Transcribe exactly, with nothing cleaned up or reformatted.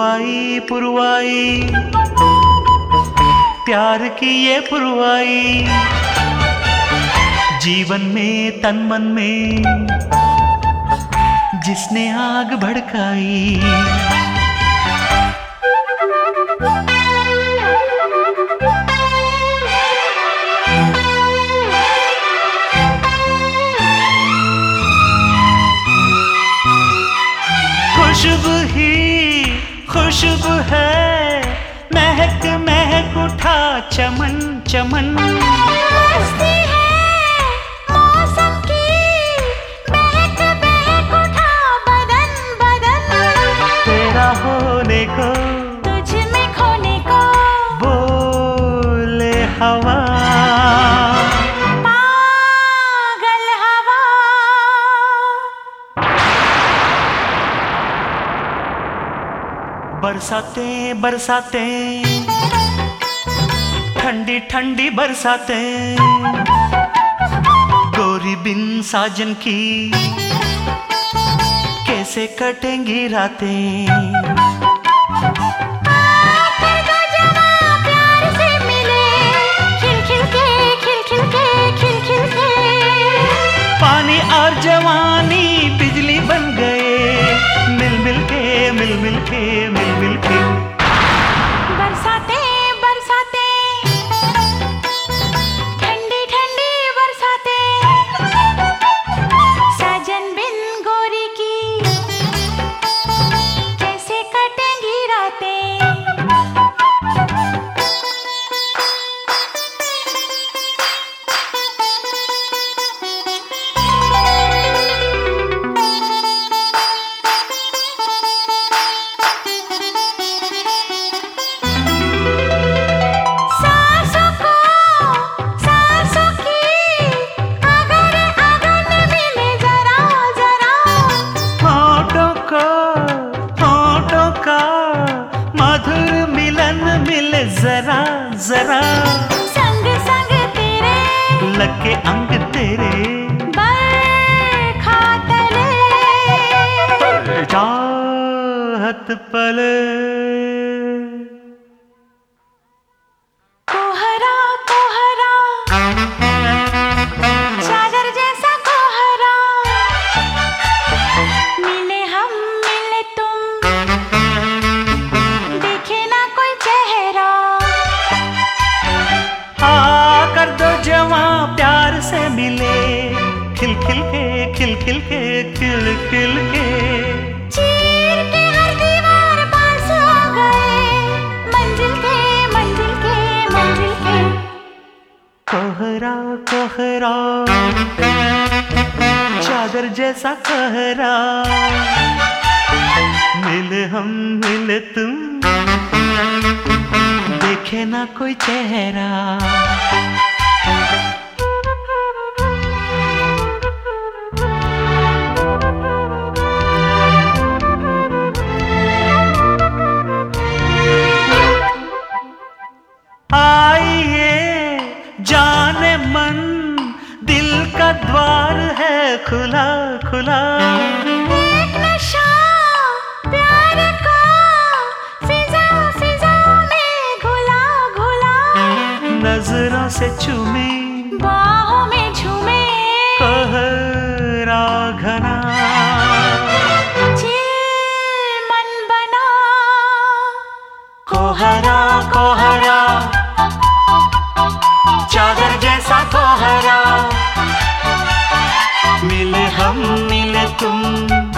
पुरवाई पुरवाई प्यार की ये पुरवाई, जीवन में तन मन में जिसने आग भड़काई। खुशबू ही खुशबू है, महक महक उठा चमन चमन। मस्ती है मौसम की, महक महक उठा बदन बदन। तेरा होने को तुझ में खोने को बोले हवा, पागल हवा। बरसातें बरसातें ठंडी ठंडी बरसातें, गोरी बिन साजन की कैसे कटेंगी रातें। आकर दो जवां प्यार से मिले, खिल खिल के खिल खिल के खिल खिल के। पानी और जवानी बिजली बन गए, मिल मिल के मिल मिल के मिल मिल के। बरसातें बरसातें ठंडी ठंडी बरसातें, साजन बिन गोरी की कैसे कटेंगी रातें। सांसों को सांसों की अगर अगन मिले जरा जरा। होठों को होठों का मधुर मिलन मिले जरा जरा, संग संग तेरे लगे अंग तेरे बरखा तले। चाहत पले। कोहरा कोहरा चादर जैसा कोहरा, मिले हम मिले तुम, देखे ना कोई चेहरा। आकर दो जवां प्यार से मिले, खिल खिल के खिल खिल के खिल खिल के। चीर के हर दीवार पास आ गए, मंजिल के मंजिल के मंजिल के। कोहरा कोहरा चादर जैसा कोहरा, मिले हम मिले तुम, देखे ना कोई चेहरा। आइए जाने मन, दिल का द्वार है खुला खुला। एक नशा प्यार का फिजा फिजा में घुला घुला। नजरों से चूमे बाहों में झूमे कोहरा घना, चिल मन बना। कोहरा कोहरा चादर जैसा कोहरा, मिले हम मिले तुम,